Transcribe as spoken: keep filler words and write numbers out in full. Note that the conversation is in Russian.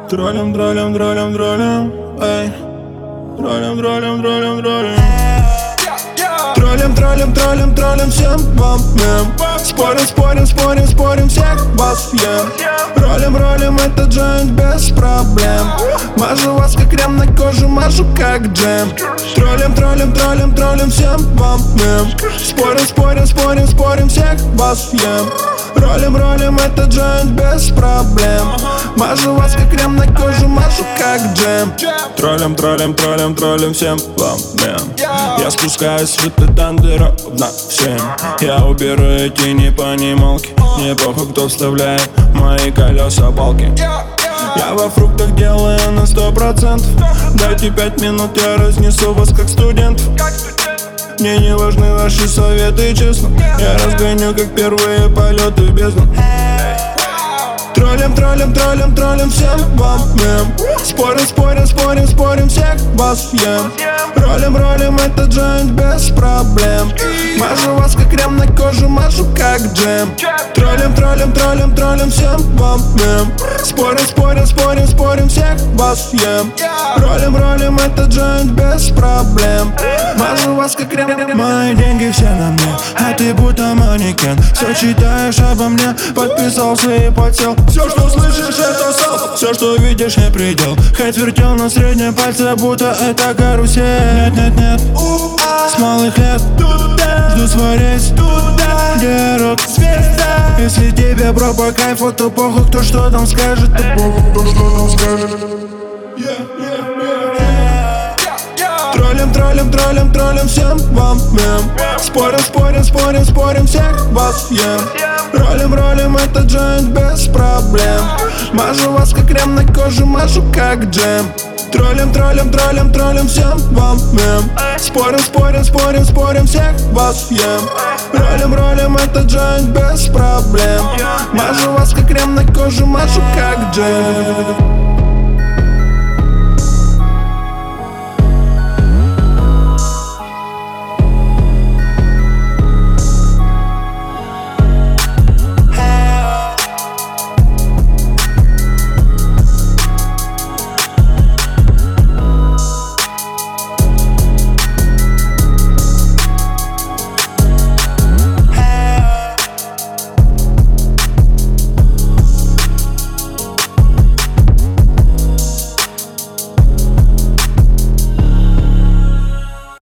Троллим, троллим, троллим, троллим, эй. Троллим, троллим, троллим, троллим. Троллим, троллим, троллим, троллим всем вам мем. Спорим, спорим, спорим, спорим, всех вас ем. Ролим, ролим этот джойнт без проблем. Мажу вас как крем на кожу, мажу как джем. Троллим, троллим, троллим, троллим всем вам мем. Спорим, спорим, спорим, спорим, всех вас ем. Ролим, ролим этот джойнт без проблем. Мажу вас как крем на кожу, мажу как джем. Троллим, троллим, троллим, троллим всем вам мем. Я спускаюсь в этот андер ровно всем. Я уберу эти непонималки. Не похуй, кто вставляет мои колеса балки. Я во фруктах делаю на сто процентов. Дайте пять минут, я разнесу вас как студент. Мне не важны ваши советы, честно. Я разгоню, как первые полеты в бездну. Троллим, троллим, троллим, троллим всем вам мем. Спорим, спорим, спорим, спорим, всех вас ем. Ролим, ролим этот джойнт без проблем. Мажу вас как крем на кожу, мажу как джем. Троллим, троллим, троллим, троллим всем вам мем. Спорим, спорим, спорим, спорим, всех вас ем. Ролим, ролим этот джойнт без проблем. Мажу вас как крем. Мои деньги все на мне, а ты будто манекен. Все читаешь обо мне, подписался и подсел. Все, что слышишь, это селф. Все, что видишь, не предел. Хейт вертел на среднем пальце, будто это карусель. Нет, нет, нет, с малых лет жду свой рейс, где рот звезда. Если тебе, бро, по кайфу, то похуй, кто что там скажет. То похуй, кто что там скажет. Троллим, троллим, троллим, троллим всем вам мем. Спорим, спорим, спорим, спорим, всех вас ем. Ролим, ролим этот джойнт без проблем. Мажу вас как крем на кожу, мажу как джем. Троллим, троллим, троллим, троллим всем вам мем. Спорим, спорим, спорим, спорим, всех вас ем. Ролим, ролим этот джойнт без проблем. Мажу вас как крем на кожу, мажу как джем.